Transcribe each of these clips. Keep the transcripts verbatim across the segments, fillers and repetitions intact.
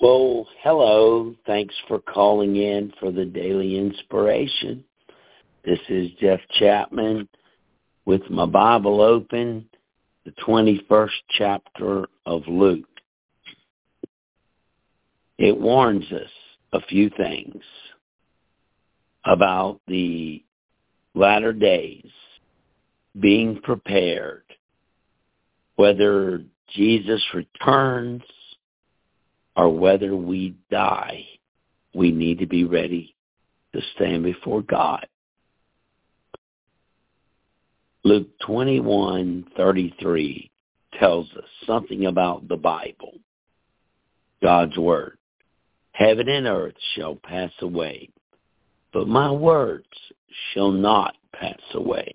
Well, hello. Thanks for calling in for the Daily Inspiration. This is Jeff Chapman with my Bible open, the twenty-first chapter of Luke. It warns us a few things about the latter days, being prepared, whether Jesus returns or whether we die, we need to be ready to stand before God. Luke twenty-one thirty-three tells us something about the Bible, God's Word. Heaven and earth shall pass away, but my words shall not pass away.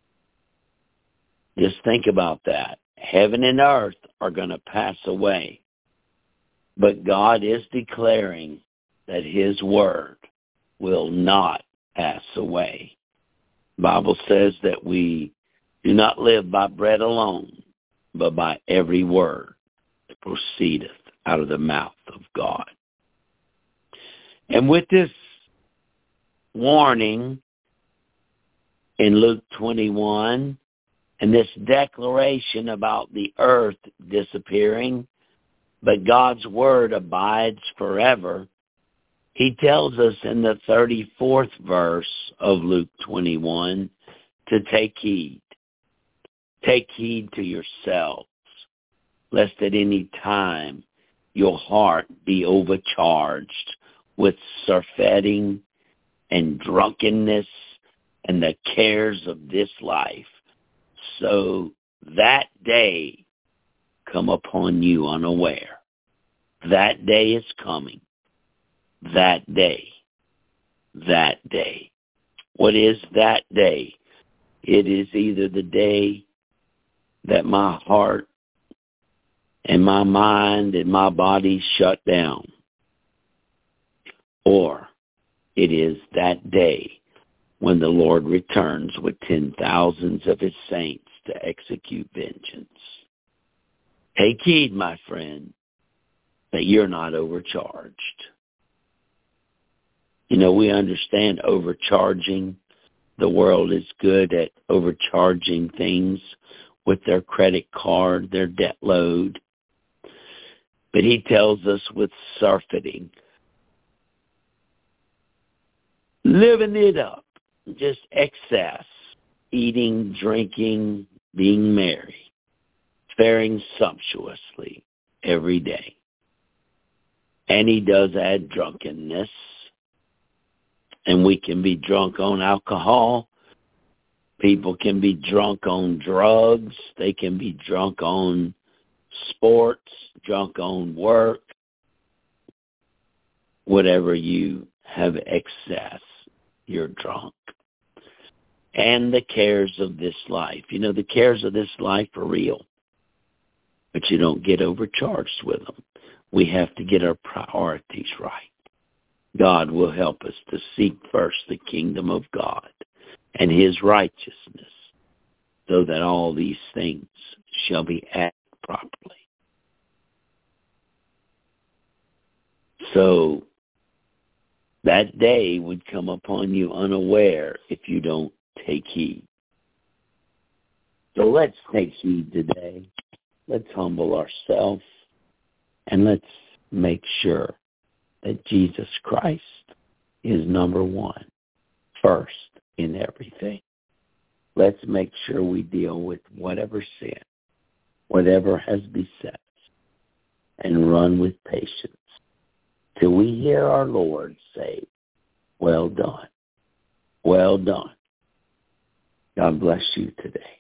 Just think about that. Heaven and earth are going to pass away, but God is declaring that His Word will not pass away. The Bible says that we do not live by bread alone, but by every word that proceedeth out of the mouth of God. And with this warning in Luke twenty-one, and this declaration about the earth disappearing, but God's Word abides forever, He tells us in the thirty-fourth verse of Luke twenty-one to take heed. Take heed to yourselves, lest at any time your heart be overcharged with surfeiting and drunkenness and the cares of this life, so that day come upon you unaware. That day is coming. That day. That day. What is that day? It is either the day that my heart and my mind and my body shut down, or it is that day when the Lord returns with ten thousands of His saints to execute vengeance. Take heed, my friend, that you're not overcharged. You know, we understand overcharging. The world is good at overcharging things with their credit card, their debt load. But He tells us with surfeiting, living it up, just excess, eating, drinking, being merry, faring sumptuously every day. And He does add drunkenness. And we can be drunk on alcohol. People can be drunk on drugs. They can be drunk on sports, drunk on work. Whatever you have excess, you're drunk. And the cares of this life. You know, the cares of this life are real, but you don't get overcharged with them. We have to get our priorities right. God will help us to seek first the kingdom of God and His righteousness, so that all these things shall be added properly. So that day would come upon you unaware if you don't take heed. So let's take heed today. Let's humble ourselves, and let's make sure that Jesus Christ is number one, first in everything. Let's make sure we deal with whatever sin, whatever has beset us, and run with patience till we hear our Lord say, well done, well done. God bless you today.